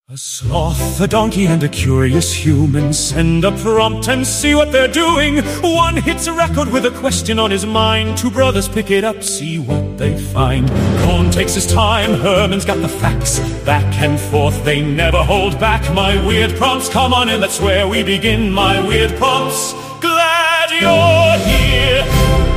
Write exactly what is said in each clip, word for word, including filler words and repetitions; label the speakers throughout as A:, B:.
A: A sloth, a donkey, and a curious human send a prompt and see what they're doing. One hits a record with a question on his mind. Two brothers pick it up, see what they find. Cohn takes his time, Herman's got the facts. Back and forth, they never hold back. My weird prompts, come on in, that's where we begin. My weird prompts, glad you're here.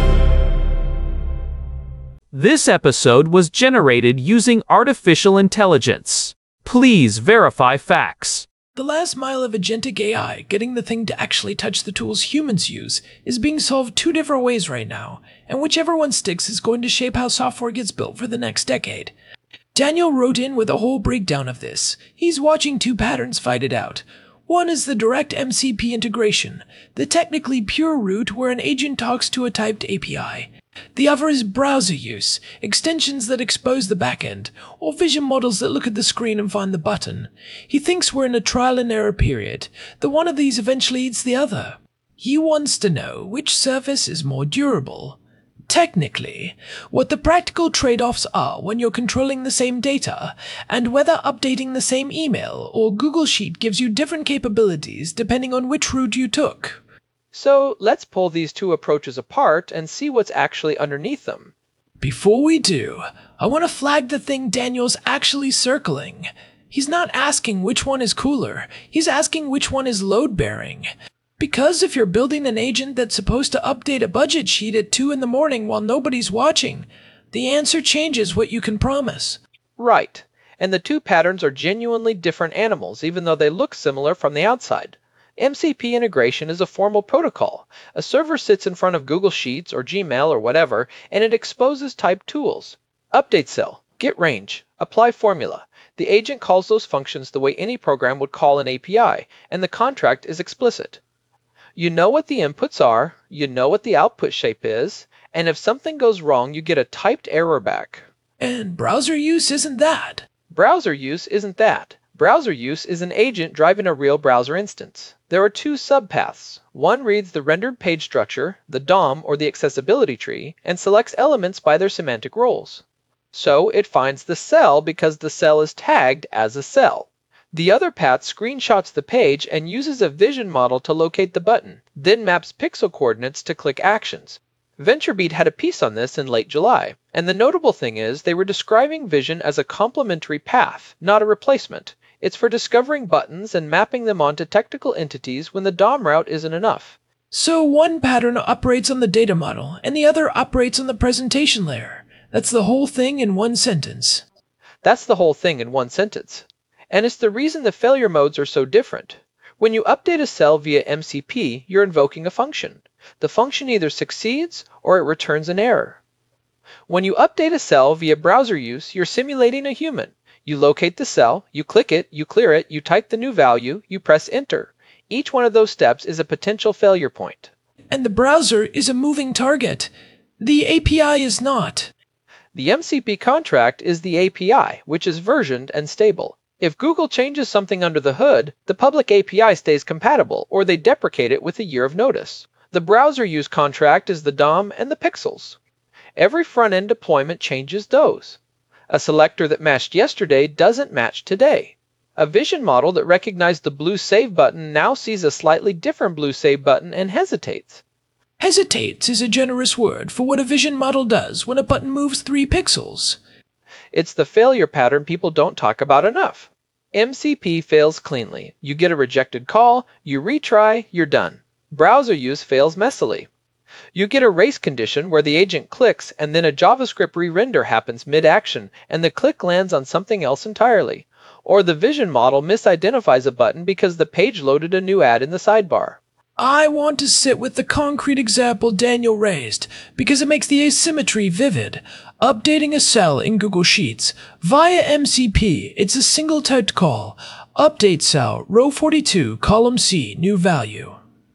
B: This episode was generated using artificial intelligence. Please verify facts.
C: The last mile of agentic A I, getting the thing to actually touch the tools humans use, is being solved two different ways right now, and whichever one sticks is going to shape how software gets built for the next decade. Daniel wrote in with a whole breakdown of this. He's watching two patterns fight it out. One is the direct M C P integration, the technically pure route where an agent talks to a typed A P I. The other is browser use, extensions that expose the backend, or vision models that look at the screen and find the button. He thinks we're in a trial and error period, that one of these eventually eats the other. He wants to know which surface is more durable. Technically, what the practical trade-offs are when you're controlling the same data, and whether updating the same email or Google Sheet gives you different capabilities depending on which route you took.
D: So let's pull these two approaches apart and see what's actually underneath them.
C: Before we do, I want to flag the thing Daniel's actually circling. He's not asking which one is cooler, he's asking which one is load-bearing. Because if you're building an agent that's supposed to update a budget sheet at two in the morning while nobody's watching, the answer changes what you can promise.
D: Right, and the two patterns are genuinely different animals even though they look similar from the outside. M C P integration is a formal protocol. A server sits in front of Google Sheets or Gmail or whatever, and it exposes typed tools. Update cell, get range, apply formula. The agent calls those functions the way any program would call an A P I, and the contract is explicit. You know what the inputs are, you know what the output shape is, and if something goes wrong, you get a typed error back.
C: And browser use isn't that.
D: Browser use isn't that. Browser use is an agent driving a real browser instance. There are two subpaths. One reads the rendered page structure, the D O M or the accessibility tree, and selects elements by their semantic roles. So it finds the cell because the cell is tagged as a cell. The other path screenshots the page and uses a vision model to locate the button, then maps pixel coordinates to click actions. VentureBeat had a piece on this in late July, and the notable thing is they were describing vision as a complementary path, not a replacement. It's for discovering buttons and mapping them onto technical entities when the D O M route isn't enough.
C: So one pattern operates on the data model, and the other operates on the presentation layer. That's the whole thing in one sentence.
D: That's the whole thing in one sentence. And it's the reason the failure modes are so different. When you update a cell via M C P, you're invoking a function. The function either succeeds or it returns an error. When you update a cell via browser use, you're simulating a human. You locate the cell, you click it, you clear it, you type the new value, you press enter. Each one of those steps is a potential failure point.
C: And the browser is a moving target. The A P I is not.
D: The M C P contract is the A P I, which is versioned and stable. If Google changes something under the hood, the public A P I stays compatible, or they deprecate it with a year of notice. The browser use contract is the D O M and the pixels. Every front-end deployment changes those. A selector that matched yesterday doesn't match today. A vision model that recognized the blue save button now sees a slightly different blue save button and hesitates.
C: Hesitates is a generous word for what a vision model does when a button moves three pixels.
D: It's the failure pattern people don't talk about enough. M C P fails cleanly. You get a rejected call, you retry, you're done. Browser use fails messily. You get a race condition where the agent clicks and then a JavaScript re-render happens mid-action and the click lands on something else entirely. Or the vision model misidentifies a button because the page loaded a new ad in the sidebar.
C: I want to sit with the concrete example Daniel raised because it makes the asymmetry vivid. Updating a cell in Google Sheets via M C P, it's a single typed call. Update cell, row forty-two, column C, new value.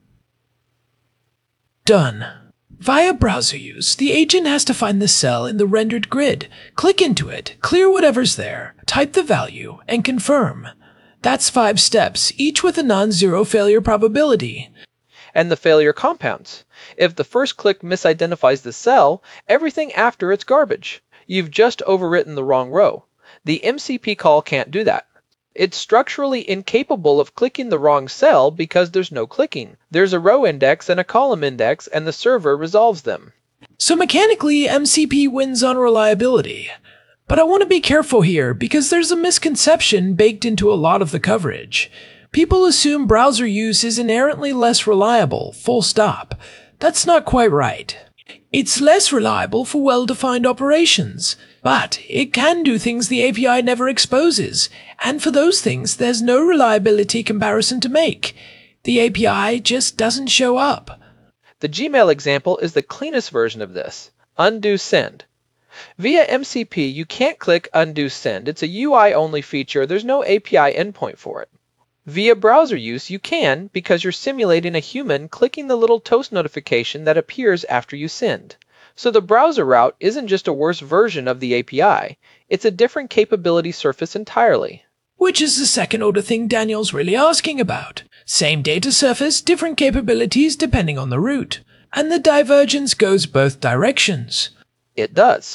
C: Done. Via browser use, the agent has to find the cell in the rendered grid, click into it, clear whatever's there, type the value, and confirm. That's five steps, each with a non-zero failure probability.
D: And the failure compounds. If the first click misidentifies the cell, everything after it's garbage. You've just overwritten the wrong row. The M C P call can't do that. It's structurally incapable of clicking the wrong cell because there's no clicking. There's a row index and a column index, and the server resolves them.
C: So mechanically, M C P wins on reliability. But I want to be careful here because there's a misconception baked into a lot of the coverage. People assume browser use is inherently less reliable, full stop. That's not quite right. It's less reliable for well-defined operations, but it can do things the A P I never exposes, and for those things there's no reliability comparison to make. The A P I just doesn't show up.
D: The Gmail example is the cleanest version of this. Undo send. Via M C P, you can't click undo send. It's a U I-only feature. There's no A P I endpoint for it. Via browser use, you can because you're simulating a human clicking the little toast notification that appears after you send. So the browser route isn't just a worse version of the A P I, it's a different capability surface entirely.
C: Which is the second order thing Daniel's really asking about. Same data surface, different capabilities depending on the route. And the divergence goes both directions.
D: It does.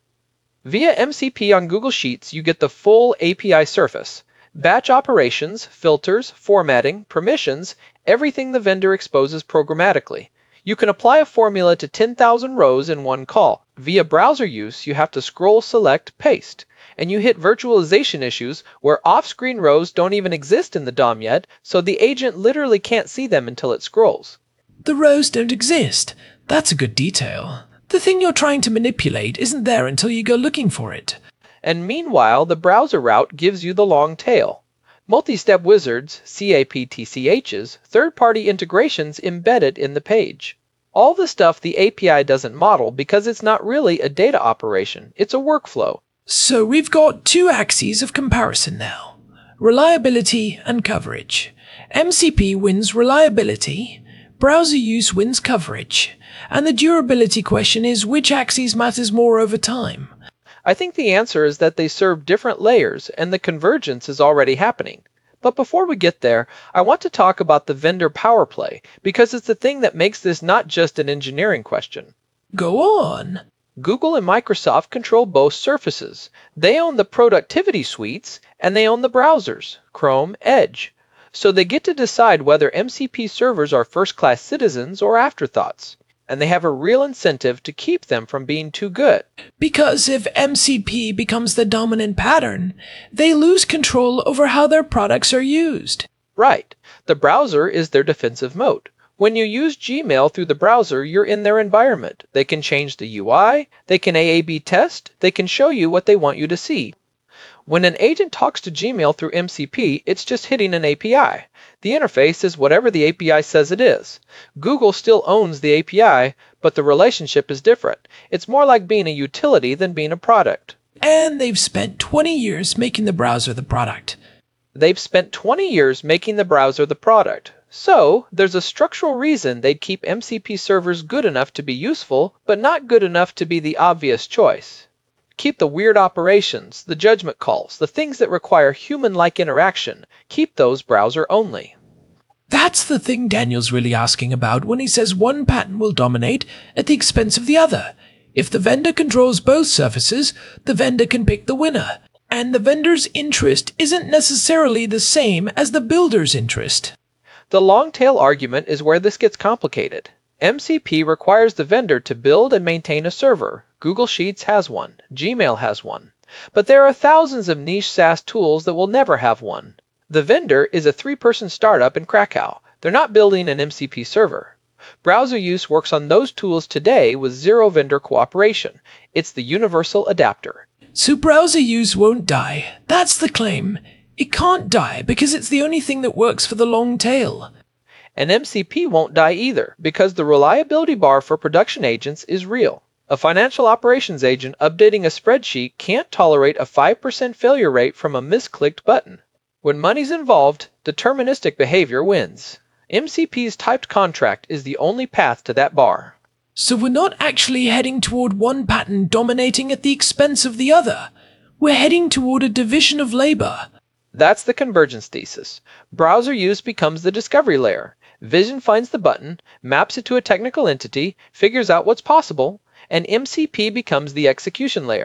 D: Via M C P on Google Sheets, you get the full A P I surface. Batch operations, filters, formatting, permissions, everything the vendor exposes programmatically. You can apply a formula to ten thousand rows in one call. Via browser use, you have to scroll, select, paste. And you hit virtualization issues where off-screen rows don't even exist in the D O M yet, so the agent literally can't see them until it scrolls.
C: The rows don't exist. That's a good detail. The thing you're trying to manipulate isn't there until you go looking for it.
D: And meanwhile, the browser route gives you the long tail. Multi-step wizards, C A P T C Hs, third-party integrations embedded in the page. All the stuff the A P I doesn't model because it's not really a data operation, it's a workflow.
C: So we've got two axes of comparison now. Reliability and coverage. M C P wins reliability, browser use wins coverage, and the durability question is which axis matters more over time.
D: I think the answer is that they serve different layers and the convergence is already happening. But before we get there, I want to talk about the vendor power play because it's the thing that makes this not just an engineering question.
C: Go on.
D: Google and Microsoft control both surfaces. They own the productivity suites and they own the browsers, Chrome, Edge. So they get to decide whether M C P servers are first-class citizens or afterthoughts. And they have a real incentive to keep them from being too good.
C: Because if M C P becomes the dominant pattern, they lose control over how their products are used.
D: Right. The browser is their defensive moat. When you use Gmail through the browser, you're in their environment. They can change the U I, they can A A B test, they can show you what they want you to see. When an agent talks to Gmail through M C P, it's just hitting an A P I. The interface is whatever the A P I says it is. Google still owns the A P I, but the relationship is different. It's more like being a utility than being a product.
C: And they've spent twenty years making the browser the product.
D: They've spent twenty years making the browser the product. So, there's a structural reason they'd keep M C P servers good enough to be useful, but not good enough to be the obvious choice. Keep the weird operations, the judgment calls, the things that require human-like interaction. Keep those browser only.
C: That's the thing Daniel's really asking about when he says one pattern will dominate at the expense of the other. If the vendor controls both surfaces, the vendor can pick the winner. And the vendor's interest isn't necessarily the same as the builder's interest.
D: The long-tail argument is where this gets complicated. M C P requires the vendor to build and maintain a server. Google Sheets has one. Gmail has one. But there are thousands of niche SaaS tools that will never have one. The vendor is a three-person startup in Krakow. They're not building an M C P server. Browser use works on those tools today with zero vendor cooperation. It's the universal adapter.
C: So browser use won't die. That's the claim. It can't die because it's the only thing that works for the long tail.
D: And M C P won't die either because the reliability bar for production agents is real. A financial operations agent updating a spreadsheet can't tolerate a five percent failure rate from a misclicked button. When money's involved, deterministic behavior wins. M C P's typed contract is the only path to that bar.
C: So we're not actually heading toward one pattern dominating at the expense of the other. We're heading toward a division of labor.
D: That's the convergence thesis. Browser use becomes the discovery layer. Vision finds the button, maps it to a technical entity, figures out what's possible, and M C P becomes the execution layer.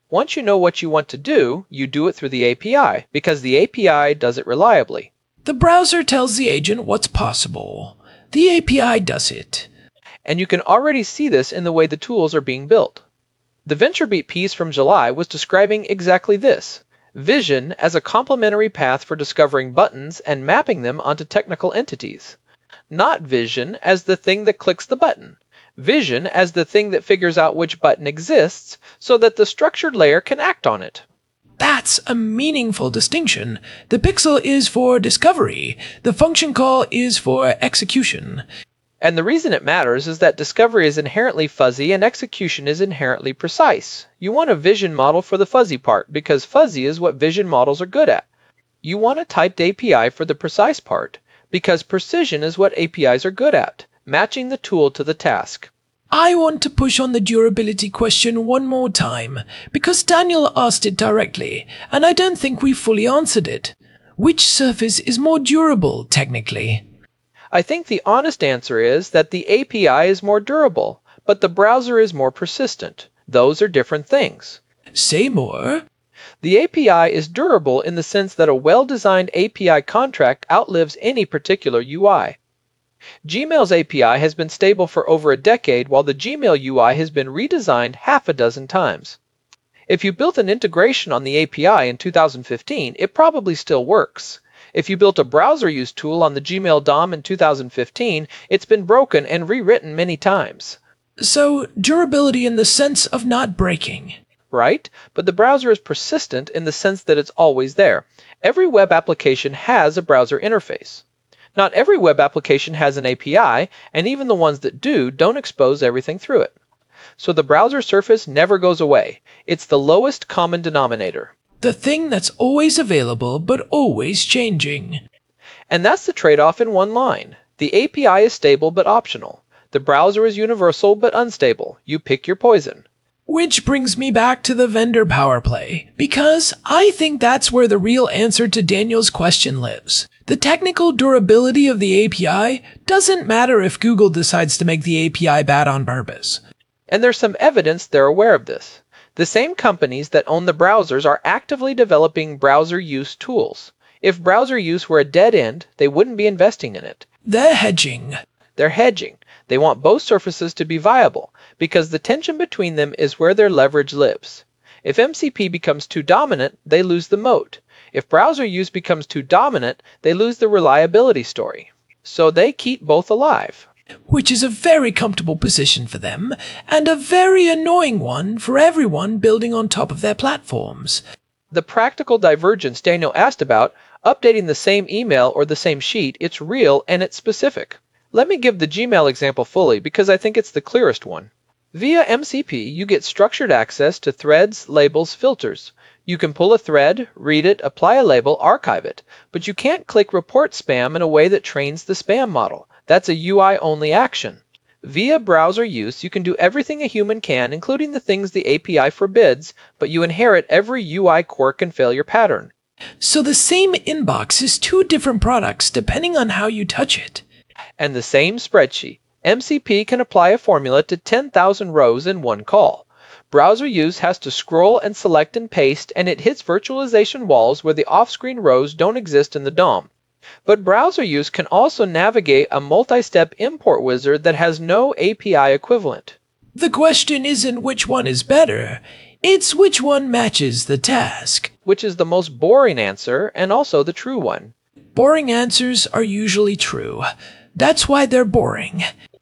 D: Once you know what you want to do, you do it through the A P I, because the A P I does it reliably.
C: The browser tells the agent what's possible. The A P I does it.
D: And you can already see this in the way the tools are being built. The VentureBeat piece from July was describing exactly this: vision as a complementary path for discovering buttons and mapping them onto technical entities. Not vision as the thing that clicks the button. Vision as the thing that figures out which button exists so that the structured layer can act on it.
C: That's a meaningful distinction. The pixel is for discovery. The function call is for execution.
D: And the reason it matters is that discovery is inherently fuzzy and execution is inherently precise. You want a vision model for the fuzzy part because fuzzy is what vision models are good at. You want a typed A P I for the precise part because precision is what A P Is are good at, matching the tool to the task.
C: I want to push on the durability question one more time, because Daniel asked it directly, and I don't think we fully answered it. Which surface is more durable, technically?
D: I think the honest answer is that the A P I is more durable, but the browser is more persistent. Those are different things.
C: Say more.
D: The A P I is durable in the sense that a well-designed A P I contract outlives any particular U I. Gmail's A P I has been stable for over a decade, while the Gmail U I has been redesigned half a dozen times. If you built an integration on the A P I in two thousand fifteen, it probably still works. If you built a browser use tool on the Gmail D O M in two thousand fifteen, it's been broken and rewritten many times.
C: So, durability in the sense of not breaking.
D: Right? But the browser is persistent in the sense that it's always there. Every web application has a browser interface. Not every web application has an A P I, and even the ones that do don't expose everything through it. So the browser surface never goes away. It's the lowest common denominator.
C: The thing that's always available but always changing.
D: And that's the trade-off in one line. The A P I is stable but optional. The browser is universal but unstable. You pick your poison.
C: Which brings me back to the vendor power play, because I think that's where the real answer to Daniel's question lives. The technical durability of the A P I doesn't matter if Google decides to make the A P I bad on purpose.
D: And there's some evidence they're aware of this. The same companies that own the browsers are actively developing browser use tools. If browser use were a dead end, they wouldn't be investing in it.
C: They're hedging.
D: They're hedging. They want both surfaces to be viable, because the tension between them is where their leverage lives. If M C P becomes too dominant, they lose the moat. If browser use becomes too dominant, they lose the reliability story. So they keep both alive.
C: Which is a very comfortable position for them, and a very annoying one for everyone building on top of their platforms.
D: The practical divergence Daniel asked about, updating the same email or the same sheet, it's real and it's specific. Let me give the Gmail example fully because I think it's the clearest one. Via M C P, you get structured access to threads, labels, filters. You can pull a thread, read it, apply a label, archive it, but you can't click report spam in a way that trains the spam model. That's a U I-only action. Via browser use, you can do everything a human can, including the things the A P I forbids, but you inherit every U I quirk and failure pattern.
C: So the same inbox is two different products depending on how you touch it.
D: And the same spreadsheet. M C P can apply a formula to ten thousand rows in one call. Browser use has to scroll and select and paste, and it hits virtualization walls where the off-screen rows don't exist in the D O M. But browser use can also navigate a multi-step import wizard that has no A P I equivalent.
C: The question isn't which one is better, it's which one matches the task.
D: Which is the most boring answer, and also the true one.
C: Boring answers are usually true. That's why they're boring.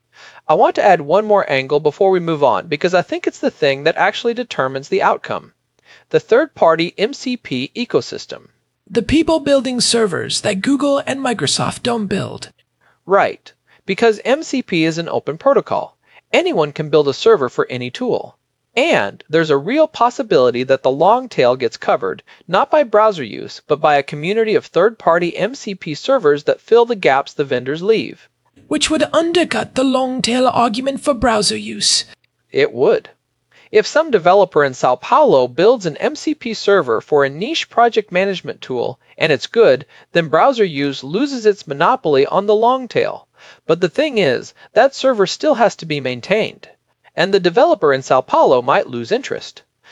D: I want to add one more angle before we move on, because I think it's the thing that actually determines the outcome. The third-party M C P ecosystem.
C: The people building servers that Google and Microsoft don't build.
D: Right, because M C P is an open protocol. Anyone can build a server for any tool. And there's a real possibility that the long tail gets covered, not by browser use, but by a community of third-party M C P servers that fill the gaps the vendors leave.
C: Which would undercut the long tail argument for browser use.
D: It would. If some developer in Sao Paulo builds an M C P server for a niche project management tool, and it's good, then browser use loses its monopoly on the long tail. But the thing is, that server still has to be maintained. And the developer in Sao Paulo might lose interest.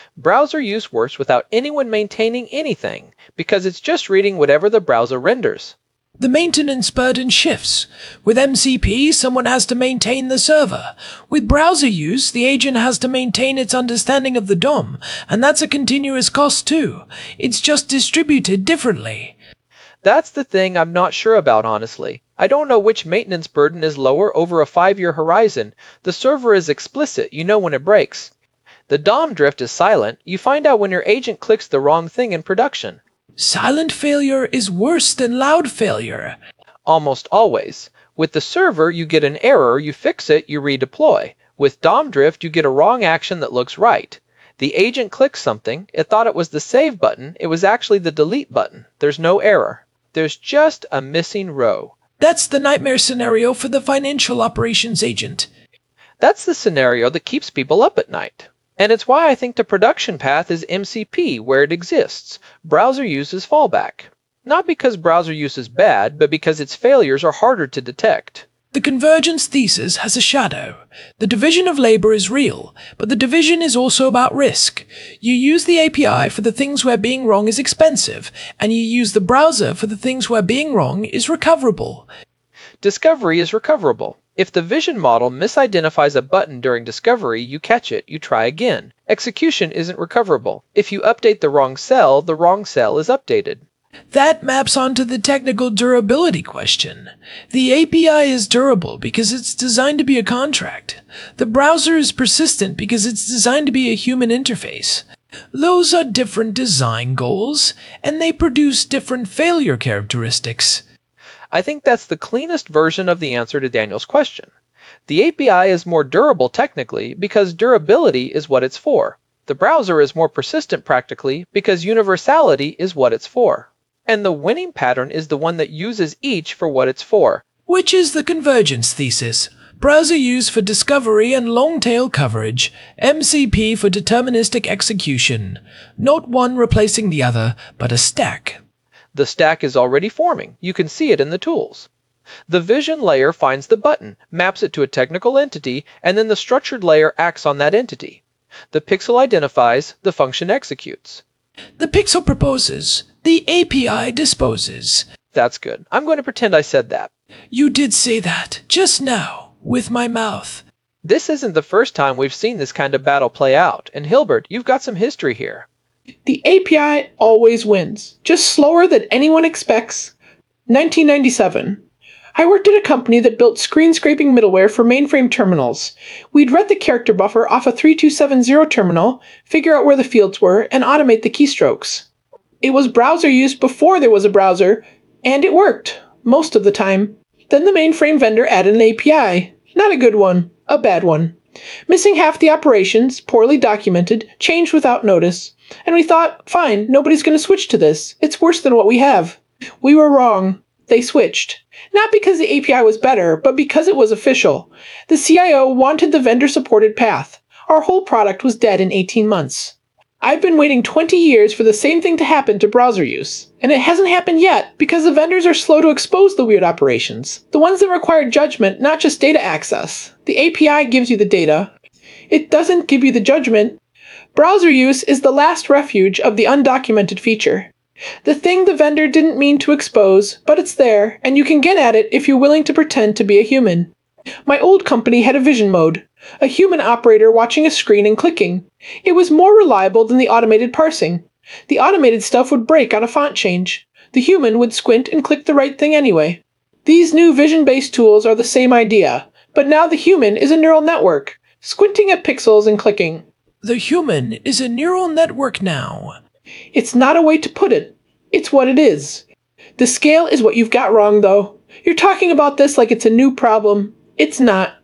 D: Browser use works without anyone maintaining anything, because it's just reading whatever the browser renders.
C: The maintenance burden shifts. With M C P, someone has to maintain the server. With browser use, the agent has to maintain its understanding of the D O M, and that's a continuous cost too. It's just distributed differently.
D: That's the thing I'm not sure about, honestly. I don't know which maintenance burden is lower over a five-year horizon. The server is explicit, you know when it breaks. The D O M drift is silent, you find out when your agent clicks the wrong thing in production.
C: Silent failure is worse than loud failure.
D: Almost always. With the server, you get an error, you fix it, you redeploy. With D O M drift, you get a wrong action that looks right. The agent clicks something, it thought it was the save button, it was actually the delete button. There's no error. There's just a missing row.
C: That's the nightmare scenario for the financial operations agent.
D: That's the scenario that keeps people up at night. And it's why I think the production path is M C P, where it exists. Browser use is fallback. Not because browser use is bad, but because its failures are harder to detect.
C: The convergence thesis has a shadow. The division of labor is real, but the division is also about risk. You use the A P I for the things where being wrong is expensive, and you use the browser for the things where being wrong is recoverable.
D: Discovery is recoverable. If the vision model misidentifies a button during discovery, you catch it, you try again. Execution isn't recoverable. If you update the wrong cell, the wrong cell is updated.
C: That maps onto the technical durability question. The A P I is durable because it's designed to be a contract. The browser is persistent because it's designed to be a human interface. Those are different design goals, and they produce different failure characteristics.
D: I think that's the cleanest version of the answer to Daniel's question. The A P I is more durable technically because durability is what it's for. The browser is more persistent practically because universality is what it's for. And the winning pattern is the one that uses each for what it's for.
C: Which is the convergence thesis. Browser use for discovery and long-tail coverage. M C P for deterministic execution. Not one replacing the other, but a stack.
D: The stack is already forming. You can see it in the tools. The vision layer finds the button, maps it to a technical entity, and then the structured layer acts on that entity. The pixel identifies, the function executes.
C: The pixel proposes, the A P I disposes.
D: That's good. I'm going to pretend I said that.
C: You did say that, just now, with my mouth.
D: This isn't the first time we've seen this kind of battle play out, and Hilbert, you've got some history here.
E: The A P I always wins, just slower than anyone expects. nineteen ninety-seven. I worked at a company that built screen-scraping middleware for mainframe terminals. We'd read the character buffer off a three two seven zero terminal, figure out where the fields were, and automate the keystrokes. It was browser use before there was a browser, and it worked, most of the time. Then the mainframe vendor added an A P I. Not a good one, a bad one. Missing half the operations, poorly documented, changed without notice. And we thought, fine, nobody's going to switch to this. It's worse than what we have. We were wrong. They switched. Not because the A P I was better, but because it was official. The C I O wanted the vendor-supported path. Our whole product was dead in eighteen months. I've been waiting twenty years for the same thing to happen to browser use. And it hasn't happened yet because the vendors are slow to expose the weird operations. The ones that require judgment, not just data access. The A P I gives you the data. It doesn't give you the judgment. Browser use is the last refuge of the undocumented feature. The thing the vendor didn't mean to expose, but it's there, and you can get at it if you're willing to pretend to be a human. My old company had a vision mode, a human operator watching a screen and clicking. It was more reliable than the automated parsing. The automated stuff would break on a font change. The human would squint and click the right thing anyway. These new vision-based tools are the same idea, but now the human is a neural network, squinting at pixels and clicking.
C: The human is a neural network now.
E: It's not a way to put it. It's what it is. The scale is what you've got wrong, though. You're talking about this like it's a new problem. It's not.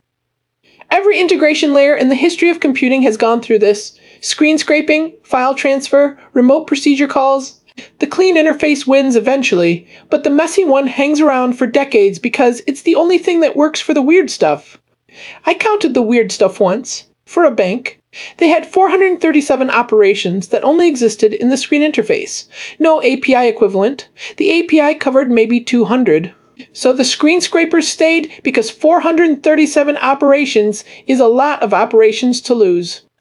E: Every integration layer in the history of computing has gone through this. Screen scraping, file transfer, remote procedure calls. The clean interface wins eventually, but the messy one hangs around for decades because it's the only thing that works for the weird stuff. I counted the weird stuff once, for a bank. They had four hundred thirty-seven operations that only existed in the screen interface. No A P I equivalent. The A P I covered maybe two hundred. So the screen scrapers stayed because four hundred thirty-seven operations is a lot of operations to lose.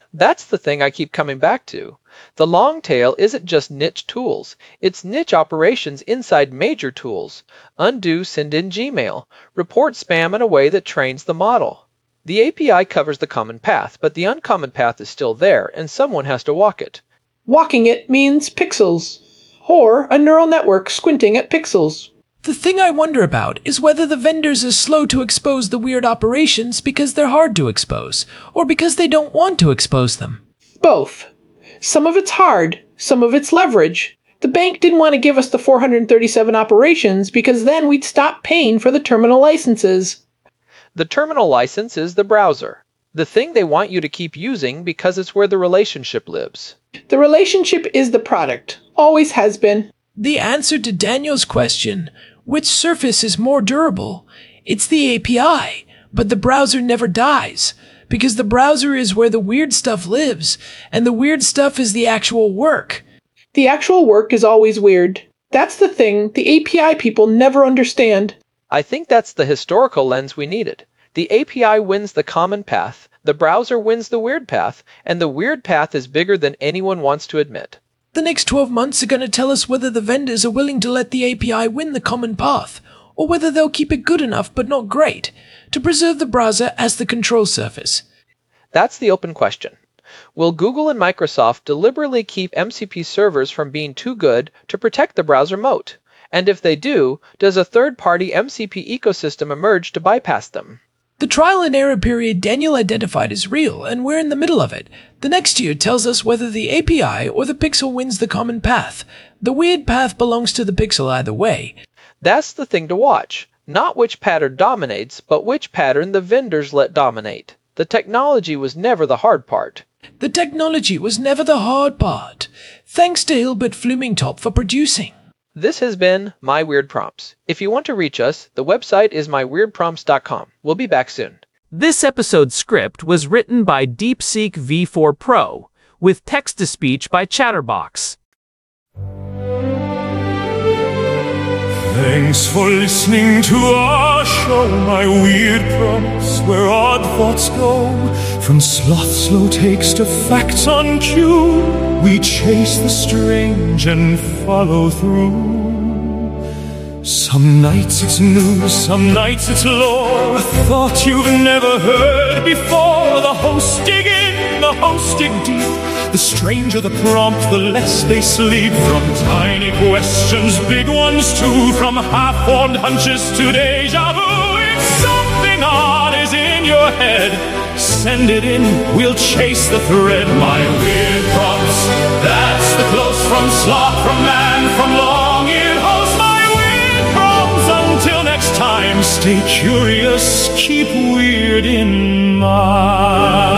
D: That's the thing I keep coming back to. The long tail isn't just niche tools, it's niche operations inside major tools. Undo, send in Gmail. Report spam in a way that trains the model. The A P I covers the common path, but the uncommon path is still there, and someone has to walk it.
E: Walking it means pixels, or a neural network squinting at pixels.
C: The thing I wonder about is whether the vendors are slow to expose the weird operations because they're hard to expose, or because they don't want to expose them.
E: Both. Some of it's hard, some of it's leverage. The bank didn't want to give us the four hundred thirty-seven operations because then we'd stop paying for the terminal licenses.
D: The terminal license is the browser, the thing they want you to keep using because it's where the relationship lives.
E: The relationship is the product, always has been.
C: The answer to Daniel's question, which surface is more durable? It's the A P I, but the browser never dies, because the browser is where the weird stuff lives, and the weird stuff is the actual work.
E: The actual work is always weird. That's the thing the A P I people never understand.
D: I think that's the historical lens we needed. The A P I wins the common path, the browser wins the weird path, and the weird path is bigger than anyone wants to admit.
C: The next twelve months are going to tell us whether the vendors are willing to let the A P I win the common path, or whether they'll keep it good enough but not great, to preserve the browser as the control surface.
D: That's the open question. Will Google and Microsoft deliberately keep M C P servers from being too good to protect the browser moat? And if they do, does a third-party M C P ecosystem emerge to bypass them?
C: The trial and error period Daniel identified is real, and we're in the middle of it. The next year tells us whether the A P I or the pixel wins the common path. The weird path belongs to the pixel either way.
D: That's the thing to watch. Not which pattern dominates, but which pattern the vendors let dominate. The technology was never the hard part.
C: The technology was never the hard part. Thanks to Hilbert Flumingtop for producing.
D: This has been My Weird Prompts. If you want to reach us, the website is my weird prompts dot com. We'll be back soon.
B: This episode's script was written by DeepSeek V four Pro, with text-to-speech by Chatterbox.
A: Thanks for listening to our show, My Weird Prompts, where odd thoughts go. From sloth slow takes to facts on cue, we chase the strange and follow through. Some nights it's news, some nights it's lore, a thought you've never heard before. The hosts dig in, the hosts dig deep. The stranger the prompt, the less they sleep. From tiny questions, big ones too. From half-formed hunches to deja vu. If something odd is in your head, send it in, we'll chase the thread. My Weird Prompts, that's the close from sloth, from man, from long-eared host. My Weird Prompts, until next time, stay curious, keep weird in mind.